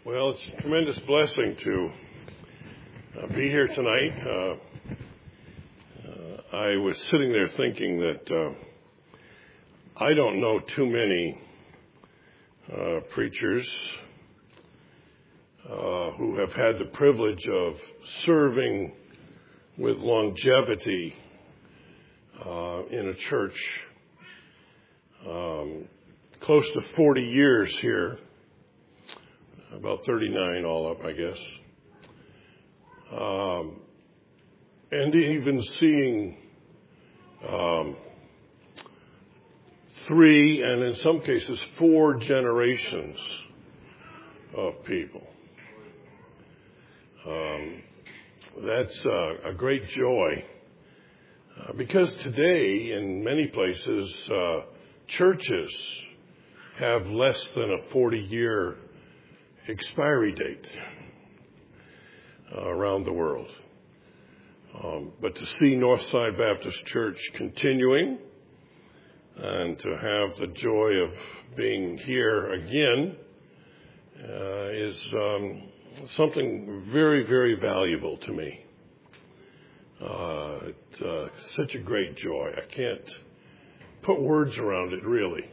Well, it's a tremendous blessing to be here tonight. I was sitting there thinking that I don't know too many preachers who have had the privilege of serving with longevity in a church. Close to 40 years here. About 39 all up, I guess. And even seeing 3 and in some cases 4 generations of people. That's a great joy because today in many places churches have less than a 40-year expiry date around the world. But to see Northside Baptist Church continuing and to have the joy of being here again is something very, very valuable to me. It's such a great joy. I can't put words around it, really.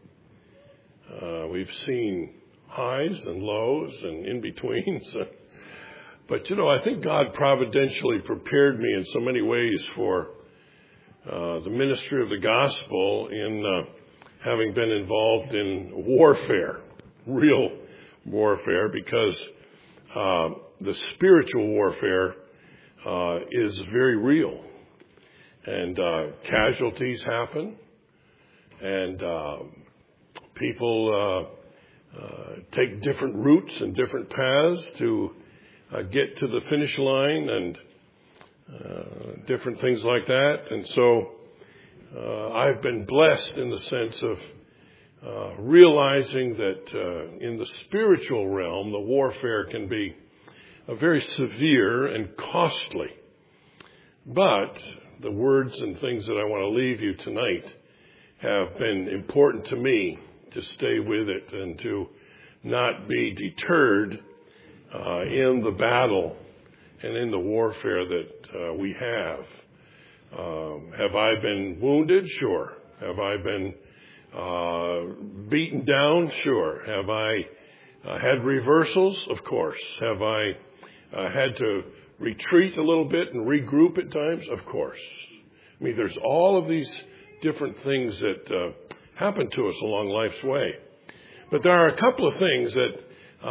We've seen highs and lows and in-betweens. But, I think God providentially prepared me in so many ways for the ministry of the gospel in having been involved in warfare, real warfare, because the spiritual warfare is very real. And casualties happen, and people take different routes and different paths to get to the finish line and different things like that. And so I've been blessed in the sense of realizing that in the spiritual realm, the warfare can be very severe and costly. But the words and things that I want to leave you tonight have been important to me to stay with it and to not be deterred in the battle and in the warfare that we have. Have I been wounded? Sure. Have I been beaten down? Sure. Have I had reversals? Of course. Have I had to retreat a little bit and regroup at times? Of course. I mean, there's all of these different things that happen to us along life's way. But there are a couple of things that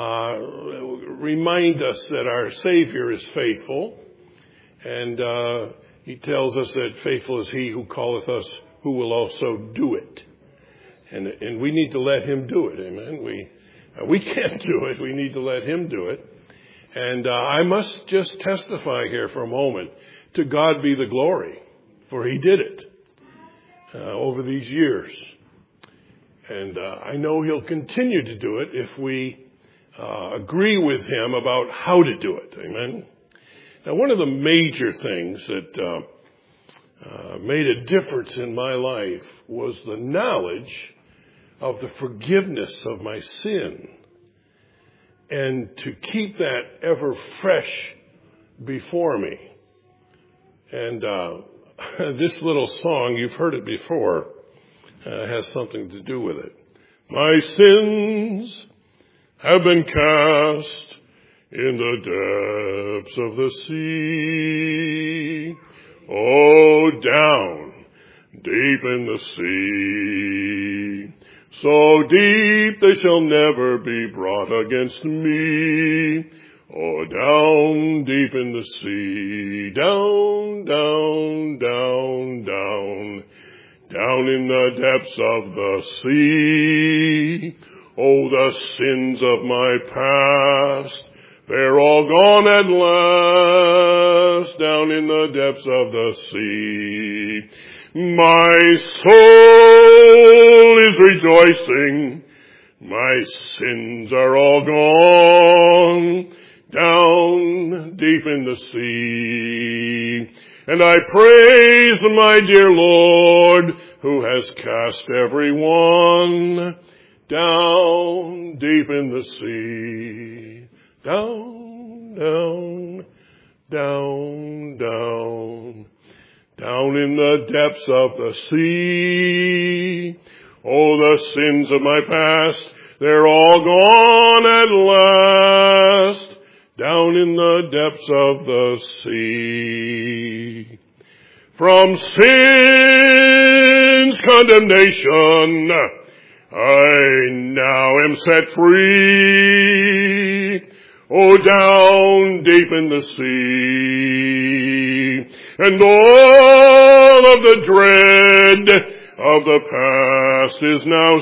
remind us that our Savior is faithful. And he tells us that faithful is he who calleth us, who will also do it. And we need to let him do it. Amen. We can't do it. We need to let him do it. And I must just testify here for a moment. To God be the glory, for he did it over these years. And I know he'll continue to do it if we agree with him about how to do it. Amen. Now, one of the major things that made a difference in my life was the knowledge of the forgiveness of my sin. And to keep that ever fresh before me. And this little song, you've heard it before, has something to do with it. My sins have been cast in the depths of the sea. Oh, down deep in the sea. So deep they shall never be brought against me. Oh, down deep in the sea. Down, down, down, down. Down in the depths of the sea. Oh, the sins of my past, they're all gone at last. Down in the depths of the sea. My soul is rejoicing. My sins are all gone. Down deep in the sea. And I praise my dear Lord, who has cast every one down deep in the sea. Down, down, down, down, down in the depths of the sea. Oh, the sins of my past, they're all gone at last, down in the depths of the sea. From sin's condemnation, I now am set free. Oh, down deep in the sea, and all of the dread of the past is now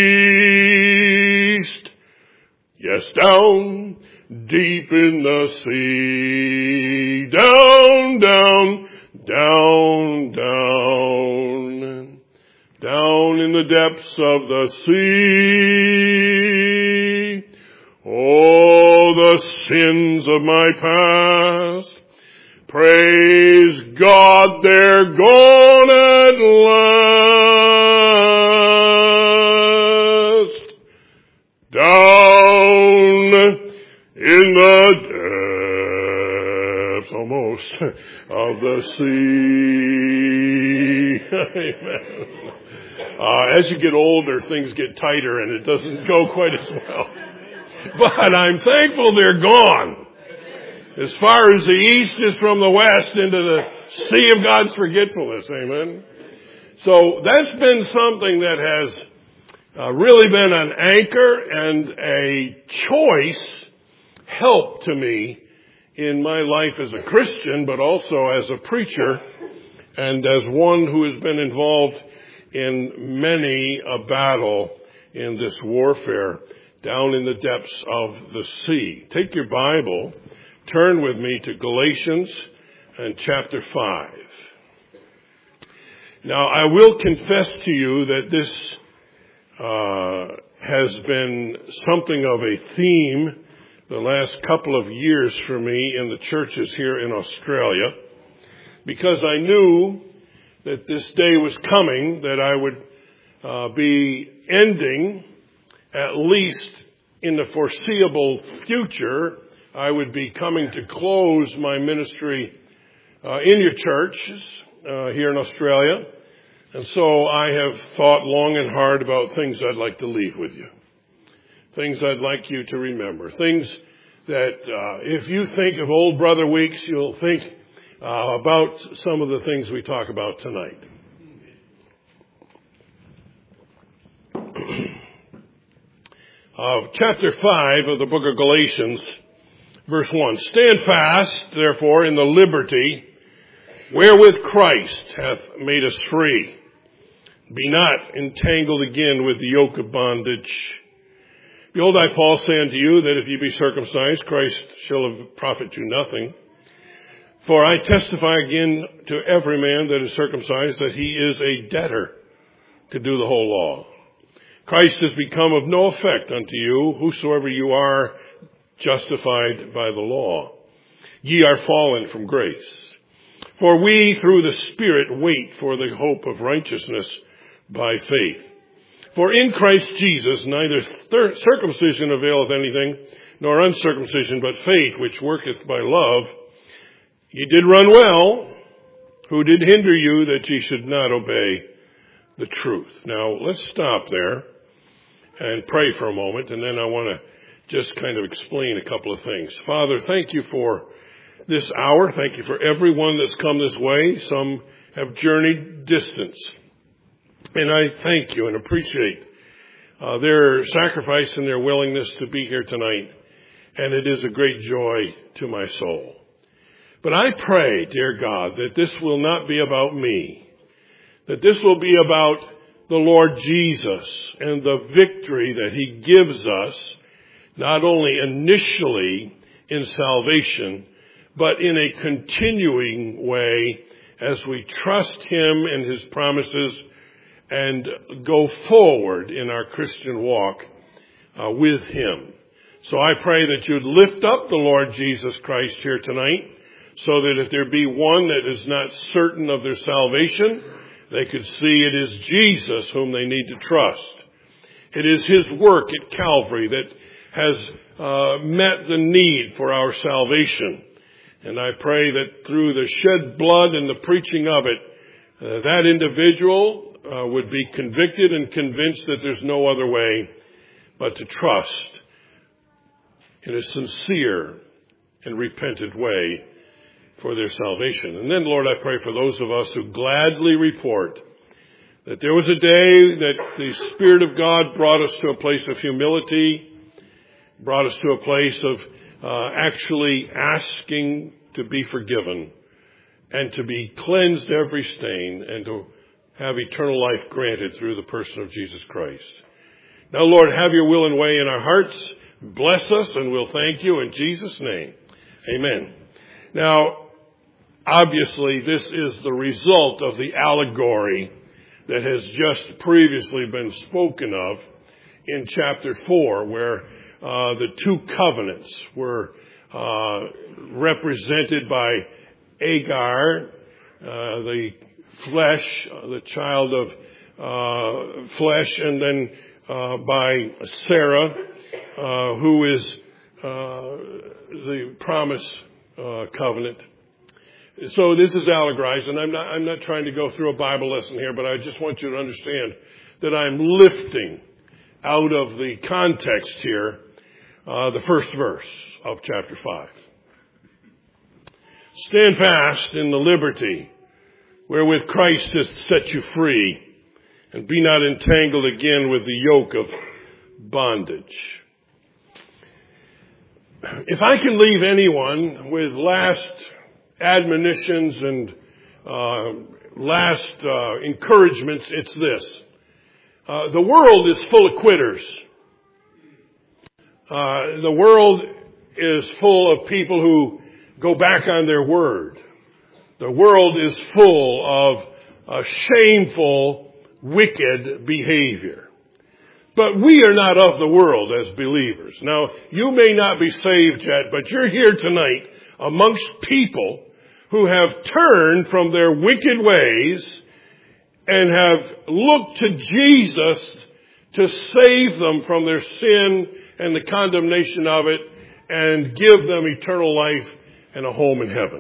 ceased. Yes, down deep in the sea, down, down, down, down, down in the depths of the sea. Oh, the sins of my past, praise God, they're gone at last. Down in the depths, almost, of the sea. Amen. As you get older, things get tighter and it doesn't go quite as well. But I'm thankful they're gone. As far as the east is from the west into the sea of God's forgetfulness. Amen. So that's been something that has really been an anchor and a choice help to me in my life as a Christian, but also as a preacher and as one who has been involved in many a battle in this warfare down in the depths of the sea. Take your Bible, turn with me to Galatians and chapter 5. Now, I will confess to you that this has been something of a theme the last couple of years for me in the churches here in Australia, because I knew that this day was coming, that I would be ending, at least in the foreseeable future, I would be coming to close my ministry in your churches here in Australia. And so I have thought long and hard about things I'd like to leave with you. Things I'd like you to remember. Things that if you think of Old Brother Weeks, you'll think about some of the things we talk about tonight. Chapter 5 of the book of Galatians, verse 1. Stand fast, therefore, in the liberty wherewith Christ hath made us free. Be not entangled again with the yoke of bondage. Behold, I, Paul, say unto you that if ye be circumcised, Christ shall profit you nothing. For I testify again to every man that is circumcised that he is a debtor to do the whole law. Christ has become of no effect unto you, whosoever you are justified by the law. Ye are fallen from grace. For we through the Spirit wait for the hope of righteousness by faith. For in Christ Jesus neither circumcision availeth anything, nor uncircumcision, but faith which worketh by love. Ye did run well. Who did hinder you that ye should not obey the truth? Now, let's stop there and pray for a moment, and then I want to just kind of explain a couple of things. Father, thank you for this hour. Thank you for everyone that's come this way. Some have journeyed distance. And I thank you and appreciate their sacrifice and their willingness to be here tonight. And it is a great joy to my soul. But I pray, dear God, that this will not be about me. That this will be about the Lord Jesus and the victory that he gives us, not only initially in salvation, but in a continuing way as we trust him and his promises and go forward in our Christian walk with him. So I pray that you'd lift up the Lord Jesus Christ here tonight, so that if there be one that is not certain of their salvation, they could see it is Jesus whom they need to trust. It is His work at Calvary that has met the need for our salvation. And I pray that through the shed blood and the preaching of it, that individual would be convicted and convinced that there's no other way but to trust in a sincere and repentant way for their salvation. And then, Lord, I pray for those of us who gladly report that there was a day that the Spirit of God brought us to a place of humility, brought us to a place of actually asking to be forgiven and to be cleansed every stain and to have eternal life granted through the person of Jesus Christ. Now, Lord, have your will and way in our hearts. Bless us, and we'll thank you in Jesus' name. Amen. Now, obviously, this is the result of the allegory that has just previously been spoken of in chapter 4, where the two covenants were represented by Agar, the flesh, the child of flesh, and then by Sarah, who is the promise covenant. So this is allegorized, and I'm not trying to go through a Bible lesson here, but I just want you to understand that I'm lifting out of the context here the first verse of chapter 5. Stand fast in the liberty wherewith Christ hath set you free, and be not entangled again with the yoke of bondage. If I can leave anyone with last admonitions and last encouragements, it's this. The world is full of quitters. The world is full of people who go back on their word. The world is full of shameful, wicked behavior. But we are not of the world as believers. Now, you may not be saved yet, but you're here tonight amongst people who have turned from their wicked ways and have looked to Jesus to save them from their sin and the condemnation of it and give them eternal life and a home in heaven.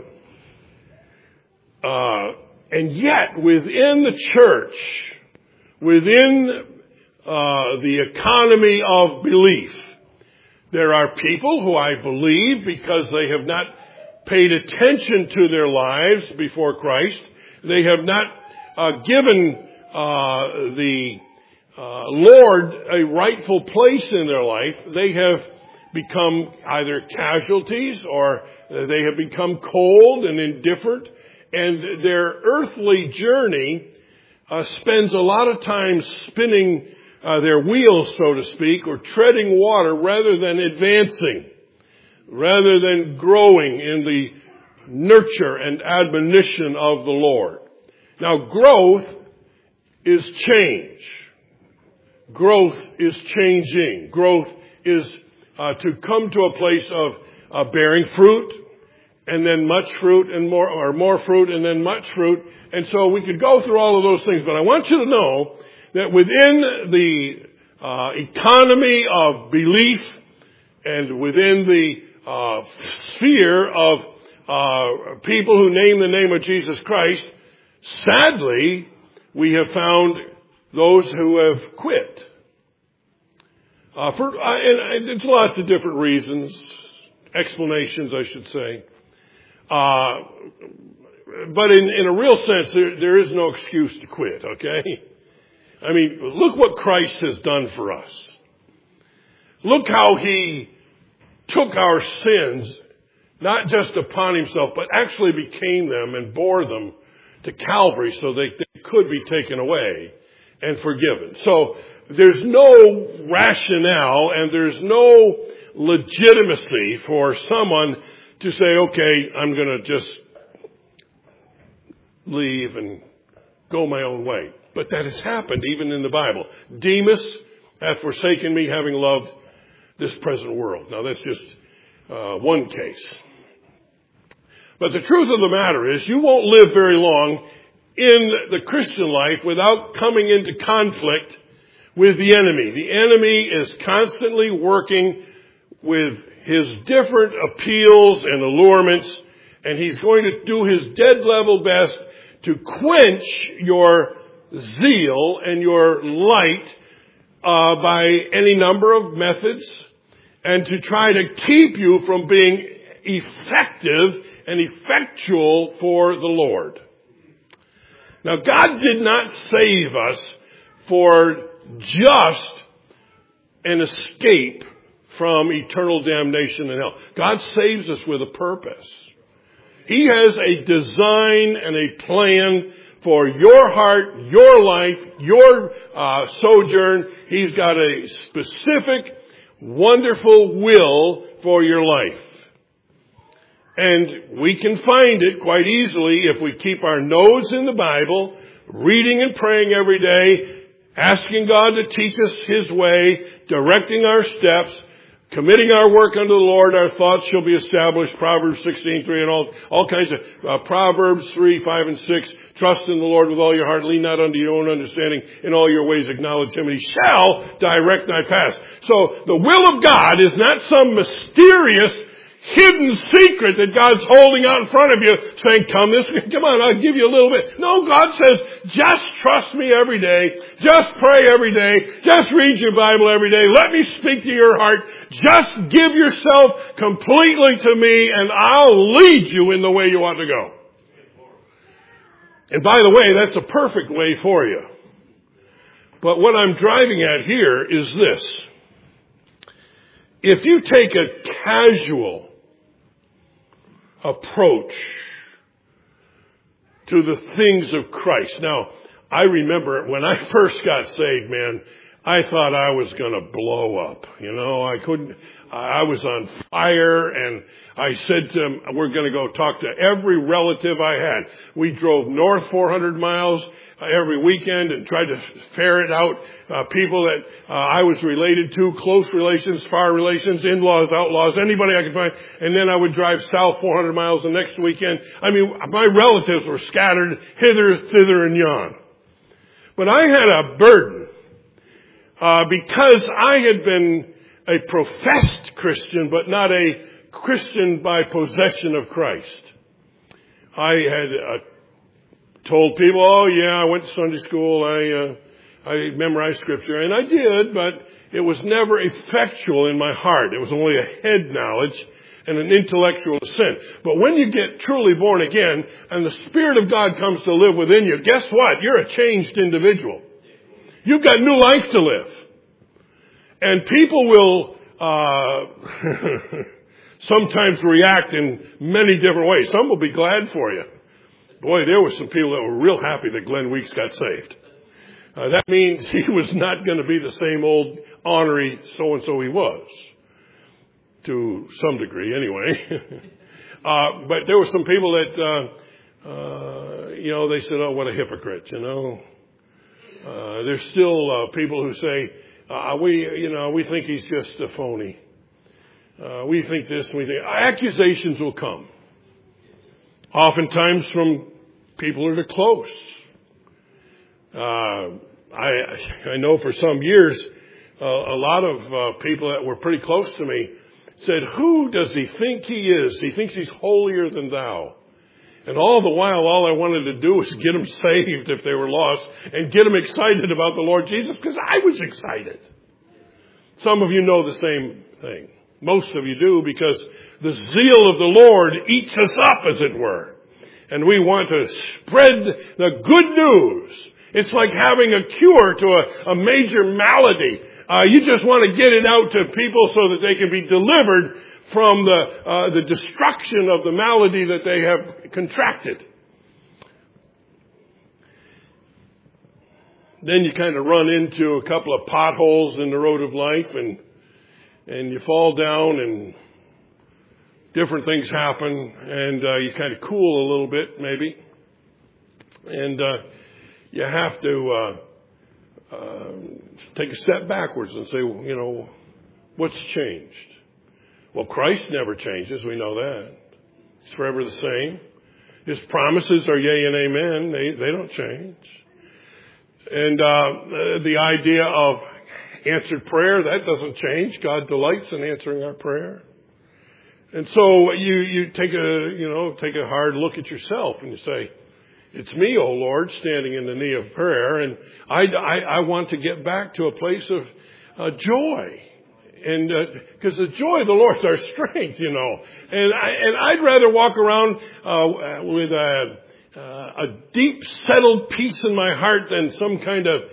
And yet, within the church, within the economy of belief, there are people who I believe, because they have not paid attention to their lives before Christ, they have not given the Lord a rightful place in their life, they have become either casualties or they have become cold and indifferent, and their earthly journey spends a lot of time spinning their wheels, so to speak, or treading water rather than advancing, rather than growing in the nurture and admonition of the Lord. Now, growth is change. Growth is changing. Growth is to come to a place of bearing fruit, and then much fruit, and more fruit, and then much fruit. And so we could go through all of those things, but I want you to know that within the economy of belief and within the sphere of people who name the name of Jesus Christ, sadly, we have found those who have quit. And it's lots of different reasons, explanations, I should say. But in a real sense, there is no excuse to quit, okay? I mean, look what Christ has done for us. Look how He took our sins, not just upon Himself, but actually became them and bore them to Calvary so they could be taken away and forgiven. So there's no rationale and there's no legitimacy for someone to say, okay, I'm going to just leave and go my own way. But that has happened even in the Bible. Demas hath forsaken me, having loved this present world. Now that's just one case. But the truth of the matter is, you won't live very long in the Christian life without coming into conflict with the enemy. The enemy is constantly working with his different appeals and allurements, and he's going to do his dead level best to quench your zeal and your light by any number of methods, and to try to keep you from being effective and effectual for the Lord. Now, God did not save us for just an escape from eternal damnation in hell. God saves us with a purpose. He has a design and a plan for your heart, your life, your sojourn. He's got a specific, wonderful will for your life. And we can find it quite easily if we keep our nose in the Bible, reading and praying every day, asking God to teach us His way, directing our steps, committing our work unto the Lord. Our thoughts shall be established. Proverbs 16:3 and all kinds of Proverbs 3, 5, and 6. Trust in the Lord with all your heart. Lean not unto your own understanding. In all your ways acknowledge Him, and He shall direct thy paths. So the will of God is not some mysterious hidden secret that God's holding out in front of you saying, come on, I'll give you a little bit. No, God says, just trust me every day. Just pray every day. Just read your Bible every day. Let me speak to your heart. Just give yourself completely to me and I'll lead you in the way you ought to go. And by the way, that's a perfect way for you. But what I'm driving at here is this. If you take a casual approach to the things of Christ. Now, I remember when I first got saved, man, I thought I was going to blow up. You know, I was on fire, and I said to him, we're going to go talk to every relative I had. We drove north 400 miles every weekend and tried to ferret out people that I was related to, close relations, far relations, in-laws, outlaws, anybody I could find. And then I would drive south 400 miles the next weekend. I mean, my relatives were scattered hither, thither, and yon. But I had a burden because I had been a professed Christian, but not a Christian by possession of Christ. I had told people, oh yeah, I went to Sunday school, I memorized scripture, and I did, but it was never effectual in my heart. It was only a head knowledge and an intellectual assent. But when you get truly born again and the Spirit of God comes to live within you, guess what? You're a changed individual. You've got new life to live. And people will sometimes react in many different ways. Some will be glad for you. Boy, there were some people that were real happy that Glenn Weeks got saved. That means he was not going to be the same old ornery so-and-so he was. To some degree, anyway. But there were some people that, they said, oh, what a hypocrite, There's still people who say, we think he's just a phony. We think this, we think. Accusations will come. Oftentimes from people that are close. I know for some years, a lot of people that were pretty close to me said, who does he think he is? He thinks he's holier than thou. And all the while, all I wanted to do was get them saved if they were lost and get them excited about the Lord Jesus, because I was excited. Some of you know the same thing. Most of you do, because the zeal of the Lord eats us up, as it were. And we want to spread the good news. It's like having a cure to a major malady. You just want to get it out to people so that they can be delivered from the destruction of the malady that they have contracted. Then you kind of run into a couple of potholes in the road of life, and you fall down, and different things happen, and you kind of cool a little bit, maybe. And you have to take a step backwards and say, what's changed? Well, Christ never changes. We know that. He's forever the same. His promises are yea and amen. They don't change. And the idea of Answered prayer, that doesn't change. God delights in answering our prayer. And so you take a hard look at yourself and you say, it's me, O Lord, standing in the need of prayer, and I want to get back to a place of joy. And because the joy of the Lord is our strength, And I'd rather walk around with a deep settled peace in my heart than some kind of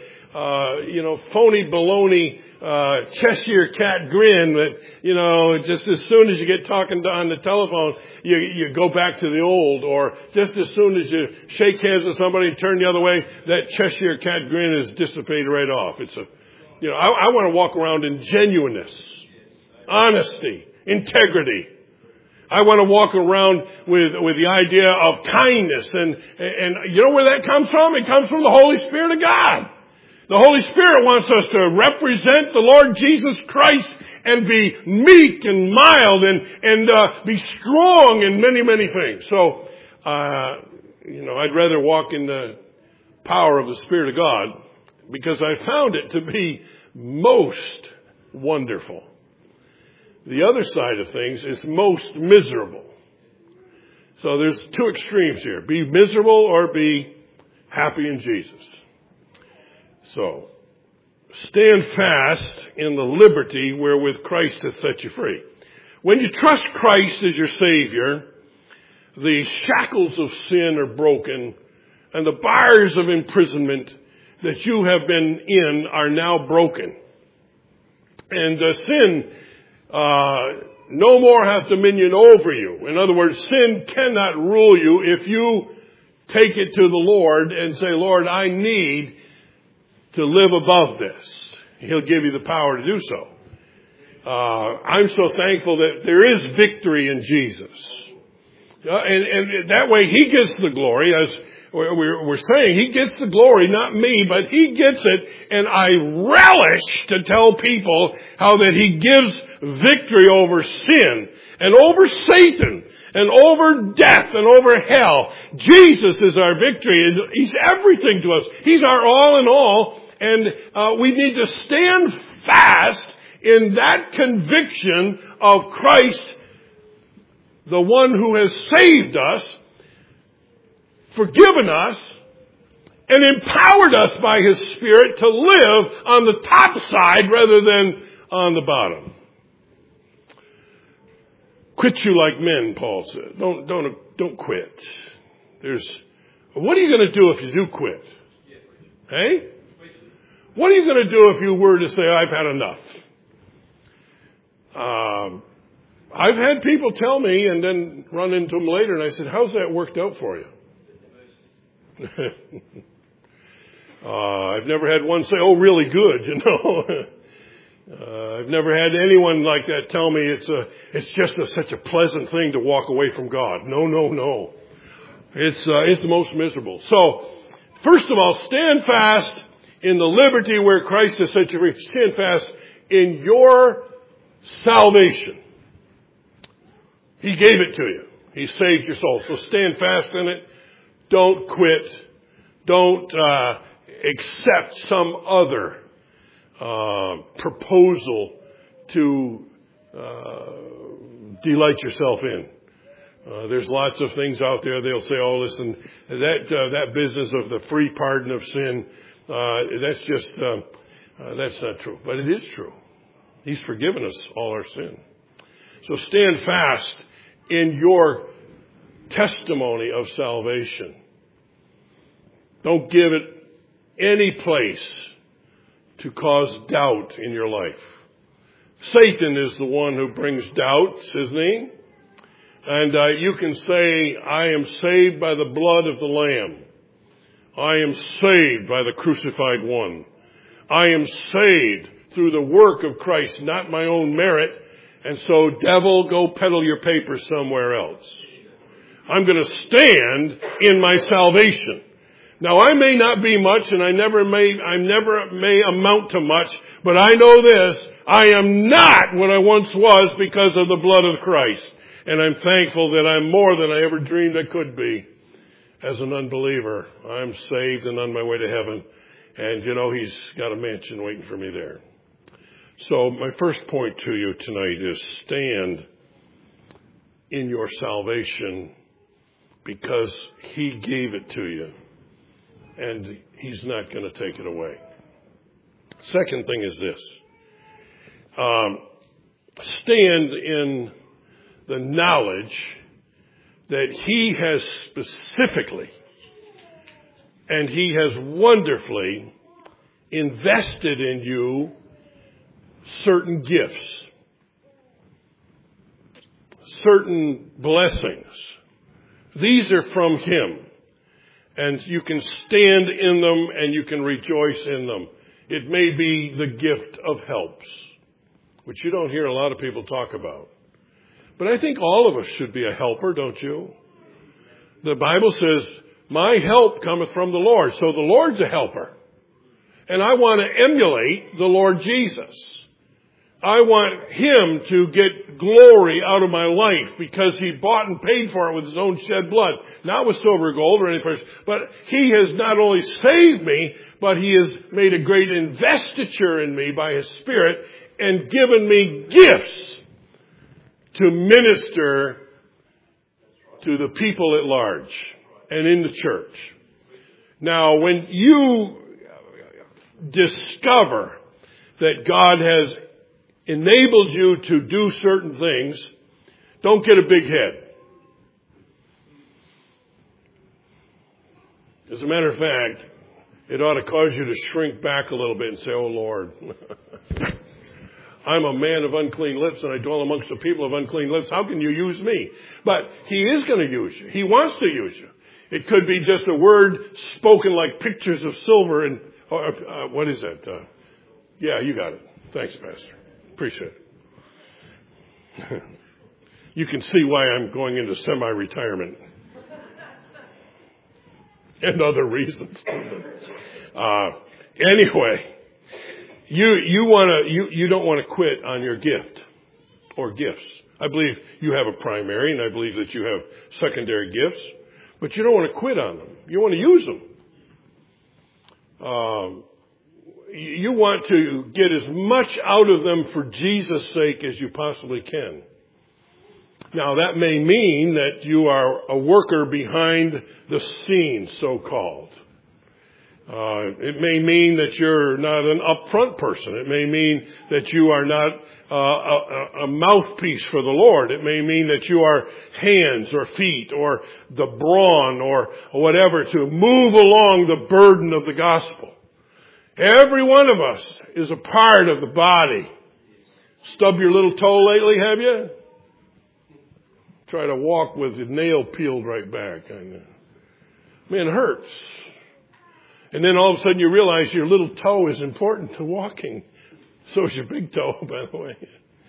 phony baloney Cheshire cat grin that, just as soon as you get talking on the telephone, you go back to the old, or just as soon as you shake hands with somebody and turn the other way, that Cheshire cat grin is dissipated right off. I want to walk around in genuineness, honesty, integrity. I want to walk around with the idea of kindness, and you know where that comes from? It comes from the Holy Spirit of God. The Holy Spirit wants us to represent the Lord Jesus Christ and be meek and mild and be strong in many, many things. So, I'd rather walk in the power of the Spirit of God because I found it to be most wonderful. The other side of things is most miserable. So there's two extremes here. Be miserable or be happy in Jesus. So, stand fast in the liberty wherewith Christ hath set you free. When you trust Christ as your Savior, the shackles of sin are broken, and the bars of imprisonment that you have been in are now broken. And sin no more hath dominion over you. In other words, sin cannot rule you if you take it to the Lord and say, Lord, I need to live above this. He'll give you the power to do so. I'm so thankful that there is victory in Jesus. And that way He gets the glory. As we're saying, He gets the glory, not me, but He gets it. And I relish to tell people how that He gives victory over sin and over Satan and over death and over hell. Jesus is our victory, and He's everything to us. He's our all in all. And we need to stand fast in that conviction of Christ, the one who has saved us, forgiven us, and empowered us by His Spirit to live on the top side rather than on the bottom. Quit you like men, Paul said. Don't quit. What are you going to do if you do quit? Hey? What are you going to do if you were to say, I've had enough? I've had people tell me and then run into them later, and I said, how's that worked out for you? I've never had one say, oh, really good, I've never had anyone like that tell me it's just such a pleasant thing to walk away from God. No. It's the most miserable. So, first of all, stand fast in the liberty where Christ has set you free. Stand fast in your salvation. He gave it to you. He saved your soul. So stand fast in it. Don't quit. Don't accept some other proposal to delight yourself in. There's lots of things out there. They'll say, oh, listen, that business of the free pardon of sin, that's not true. But it is true. He's forgiven us all our sin. So stand fast in your testimony of salvation. Don't give it any place to cause doubt in your life. Satan is the one who brings doubts, isn't he? And you can say, I am saved by the blood of the Lamb. I am saved by the crucified one. I am saved through the work of Christ, not my own merit. And so, devil, go peddle your papers somewhere else. I'm going to stand in my salvation. Now, I may not be much, and I never may amount to much, but I know this: I am not what I once was because of the blood of Christ. And I'm thankful that I'm more than I ever dreamed I could be. As an unbeliever, I'm saved and on my way to heaven. And He's got a mansion waiting for me there. So my first point to you tonight is stand in your salvation because he gave it to you and he's not going to take it away. Second thing is this. Stand in the knowledge that he has specifically and he has wonderfully invested in you certain gifts, certain blessings. These are from him, and you can stand in them and you can rejoice in them. It may be the gift of helps, which you don't hear a lot of people talk about. But I think all of us should be a helper, don't you? The Bible says, my help cometh from the Lord. So the Lord's a helper. And I want to emulate the Lord Jesus. I want him to get glory out of my life because he bought and paid for it with his own shed blood. Not with silver or gold or anything, but he has not only saved me, but he has made a great investiture in me by his Spirit and given me gifts to minister to the people at large and in the church. Now, when you discover that God has enabled you to do certain things, don't get a big head. As a matter of fact, it ought to cause you to shrink back a little bit and say, oh Lord, I'm a man of unclean lips and I dwell amongst the people of unclean lips. How can you use me? But he is going to use you. He wants to use you. It could be just a word spoken like pictures of silver and, what is that? Yeah, you got it. Thanks, Pastor. Appreciate it. You can see why I'm going into semi-retirement. And other reasons. Anyway, you don't want to quit on your gift or gifts. I believe you have a primary and I believe that you have secondary gifts, but you don't want to quit on them. You want to use them. You want to get as much out of them for Jesus' sake as you possibly can. Now, that may mean that you are a worker behind the scenes, so-called. It may mean that you're not an upfront person. It may mean that you are not a mouthpiece for the Lord. It may mean that you are hands or feet or the brawn or whatever to move along the burden of the gospel. Every one of us is a part of the body. Stub your little toe lately, have you? Try to walk with the nail peeled right back. Man, it hurts. And then all of a sudden you realize your little toe is important to walking. So is your big toe, by the way.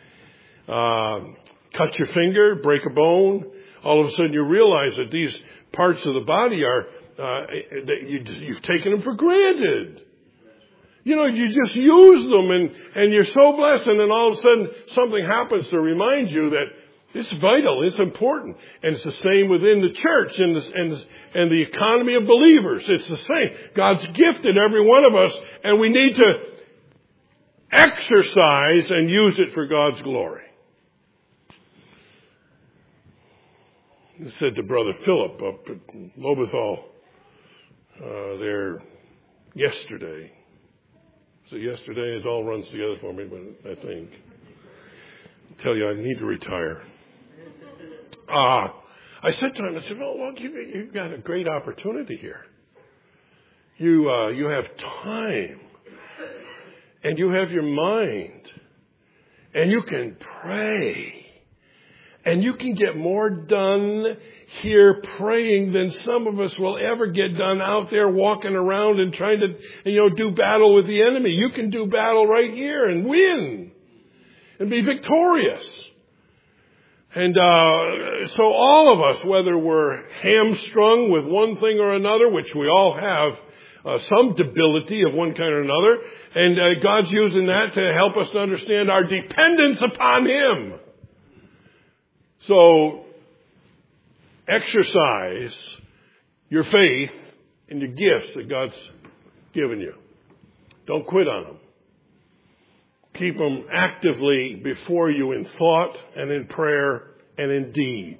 Cut your finger, break a bone. All of a sudden you realize that these parts of the body are, you've taken them for granted. You know, you just use them and you're so blessed, and then all of a sudden something happens to remind you that it's vital, it's important. And it's the same within the church and the economy of believers. It's the same. God's gifted every one of us, and we need to exercise and use it for God's glory. I said to Brother Philip up at Lobethal there yesterday. So yesterday, it all runs together for me, but I think. I tell you, I need to retire. I said to him, I said, well, look, you've got a great opportunity here. You have time. And you have your mind. And you can pray. And you can get more done here praying than some of us will ever get done out there walking around and trying to, do battle with the enemy. You can do battle right here and win and be victorious. And so all of us, whether we're hamstrung with one thing or another, which we all have some debility of one kind or another, and God's using that to help us to understand our dependence upon Him. So exercise your faith and your gifts that God's given you. Don't quit on them. Keep them actively before you in thought and in prayer and in deed.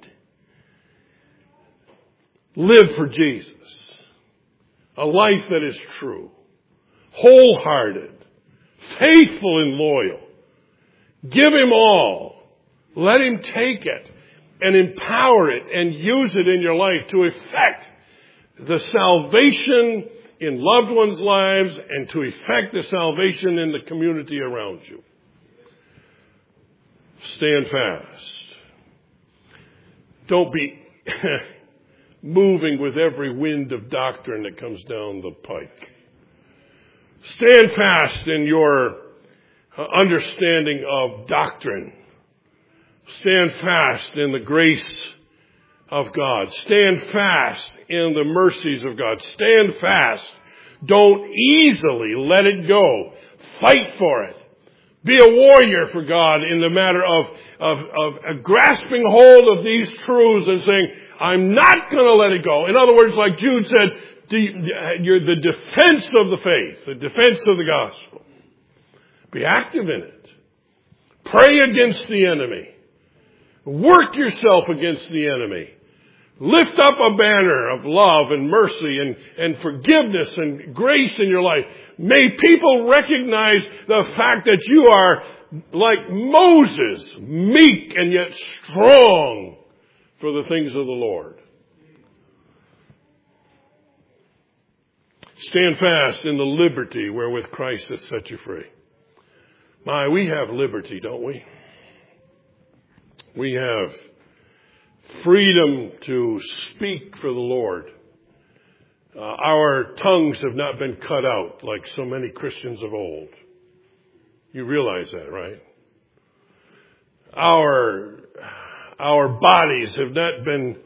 Live for Jesus. A life that is true, wholehearted, faithful and loyal. Give Him all. Let Him take it and empower it and use it in your life to effect the salvation in loved ones' lives and to effect the salvation in the community around you. Stand fast. Don't be moving with every wind of doctrine that comes down the pike. Stand fast in your understanding of doctrine. Stand fast in the grace of God. Stand fast in the mercies of God. Stand fast. Don't easily let it go. Fight for it. Be a warrior for God in the matter of grasping hold of these truths and saying, I'm not going to let it go. In other words, like Jude said, you're the defense of the faith, the defense of the gospel. Be active in it. Pray against the enemy. Work yourself against the enemy. Lift up a banner of love and mercy and forgiveness and grace in your life. May people recognize the fact that you are like Moses, meek and yet strong for the things of the Lord. Stand fast in the liberty wherewith Christ hath set you free. My, we have liberty, don't we? We have freedom to speak for the Lord. Our tongues have not been cut out like so many Christians of old. You realize that, right? Our bodies have not been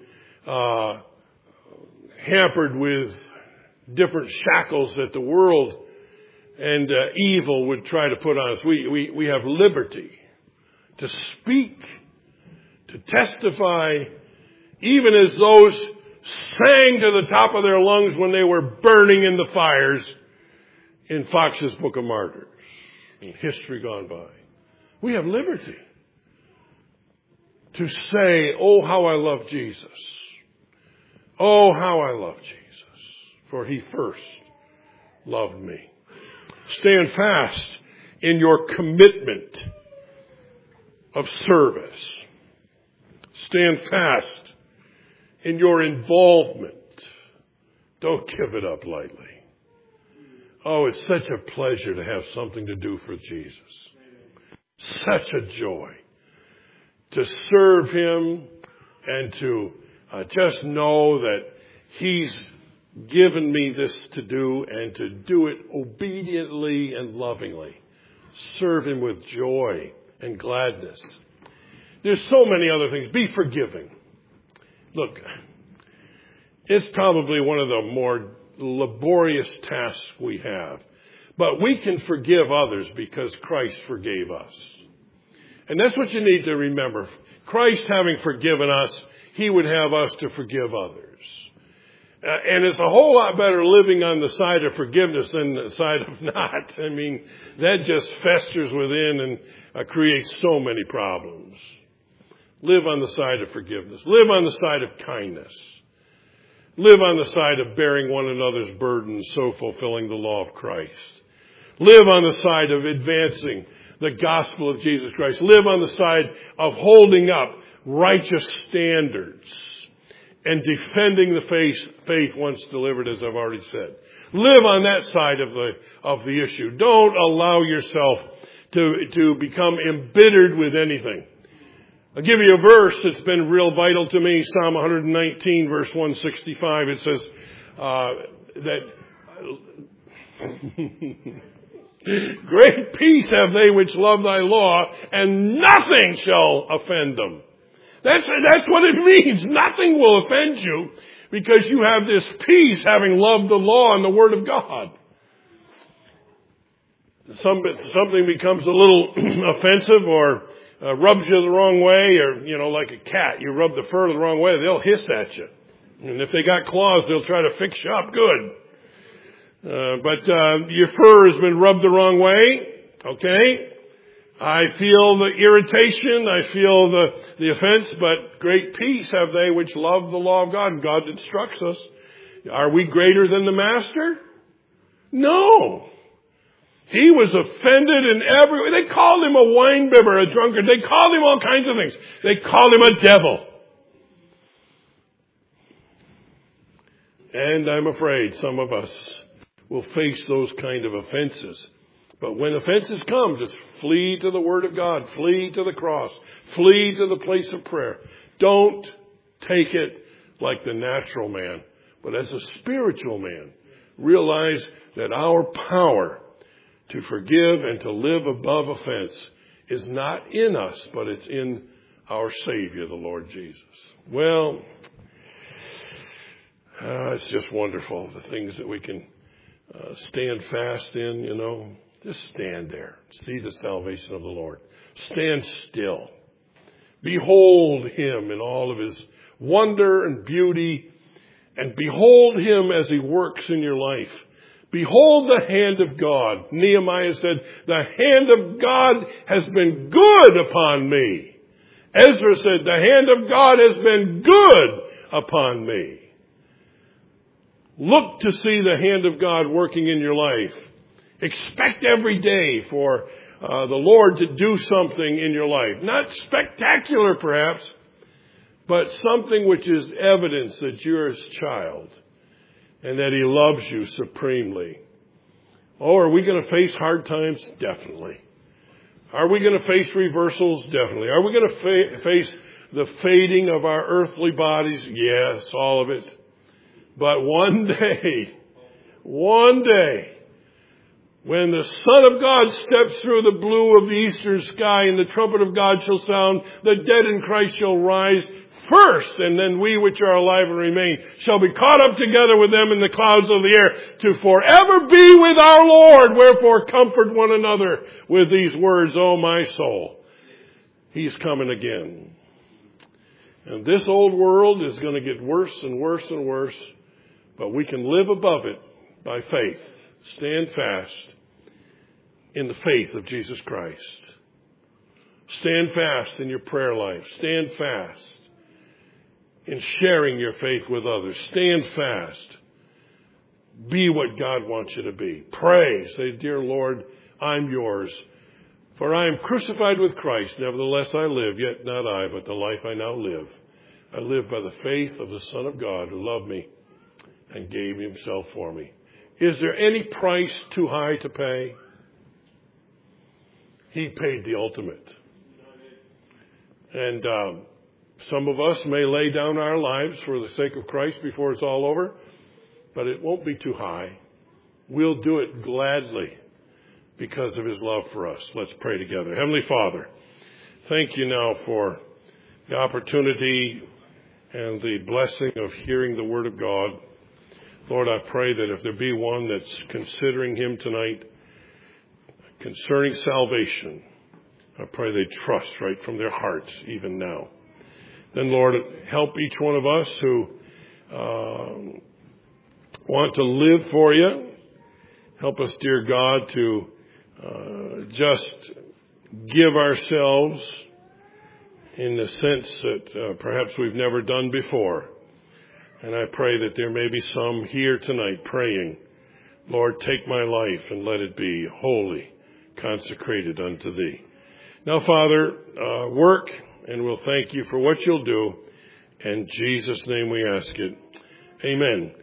hampered with different shackles that the world and evil would try to put on us. We have liberty to speak, to testify, even as those sang to the top of their lungs when they were burning in the fires in Fox's Book of Martyrs, in history gone by. We have liberty to say, oh, how I love Jesus. Oh, how I love Jesus. For He first loved me. Stand fast in your commitment of service. Stand fast in your involvement. Don't give it up lightly. Oh, it's such a pleasure to have something to do for Jesus. Such a joy to serve Him and to just know that He's given me this to do and to do it obediently and lovingly. Serve Him with joy and gladness. There's so many other things. Be forgiving. Look, it's probably one of the more laborious tasks we have. But we can forgive others because Christ forgave us. And that's what you need to remember. Christ having forgiven us, He would have us to forgive others. And it's a whole lot better living on the side of forgiveness than the side of not. I mean, that just festers within and creates so many problems. Live on the side of forgiveness. Live on the side of kindness. Live on the side of bearing one another's burdens, so fulfilling the law of Christ. Live on the side of advancing the gospel of Jesus Christ. Live on the side of holding up righteous standards and defending the faith once delivered, as I've already said. Live on that side of the issue. Don't allow yourself to become embittered with anything. I'll give you a verse that's been real vital to me. Psalm 119, verse 165. It says that great peace have they which love thy law, and nothing shall offend them. That's what it means. Nothing will offend you because you have this peace having loved the law and the Word of God. Something becomes a little offensive or rubs you the wrong way, or, like a cat, you rub the fur the wrong way, they'll hiss at you. And if they got claws, they'll try to fix you up good. But your fur has been rubbed the wrong way, okay? I feel the irritation, I feel the offense, but great peace have they which love the law of God. And God instructs us. Are we greater than the master? No. He was offended in every way. They called him a wine-bibber, a drunkard. They called him all kinds of things. They called him a devil. And I'm afraid some of us will face those kind of offenses. But when offenses come, just flee to the Word of God. Flee to the cross. Flee to the place of prayer. Don't take it like the natural man, but as a spiritual man. Realize that our power to forgive and to live above offense is not in us, but it's in our Savior, the Lord Jesus. Well, it's just wonderful, the things that we can stand fast in, you know. Just stand there. See the salvation of the Lord. Stand still. Behold Him in all of His wonder and beauty. And behold Him as He works in your life. Behold the hand of God. Nehemiah said, the hand of God has been good upon me. Ezra said, the hand of God has been good upon me. Look to see the hand of God working in your life. Expect every day for the Lord to do something in your life. Not spectacular perhaps, but something which is evidence that you're His child and that He loves you supremely. Oh, are we going to face hard times? Definitely. Are we going to face reversals? Definitely. Are we going to face the fading of our earthly bodies? Yes, all of it. But one day, when the Son of God steps through the blue of the eastern sky and the trumpet of God shall sound, the dead in Christ shall rise first, and then we which are alive and remain shall be caught up together with them in the clouds of the air to forever be with our Lord. Wherefore comfort one another with these words, O my soul. He's coming again. And this old world is going to get worse and worse and worse, but we can live above it by faith. Stand fast in the faith of Jesus Christ. Stand fast in your prayer life. Stand fast in sharing your faith with others. Stand fast. Be what God wants you to be. Pray. Say, dear Lord, I'm yours. For I am crucified with Christ. Nevertheless I live, yet not I, but the life I now live. I live by the faith of the Son of God who loved me and gave Himself for me. Is there any price too high to pay? He paid the ultimate. And some of us may lay down our lives for the sake of Christ before it's all over, but it won't be too high. We'll do it gladly because of His love for us. Let's pray together. Heavenly Father, thank You now for the opportunity and the blessing of hearing the Word of God. Lord, I pray that if there be one that's considering Him tonight, concerning salvation, I pray they trust right from their hearts even now. Then, Lord, help each one of us who want to live for You. Help us, dear God, to just give ourselves in the sense that perhaps we've never done before. And I pray that there may be some here tonight praying, Lord, take my life and let it be holy, consecrated unto Thee. Now, Father, work, and we'll thank You for what You'll do. In Jesus' name we ask it. Amen.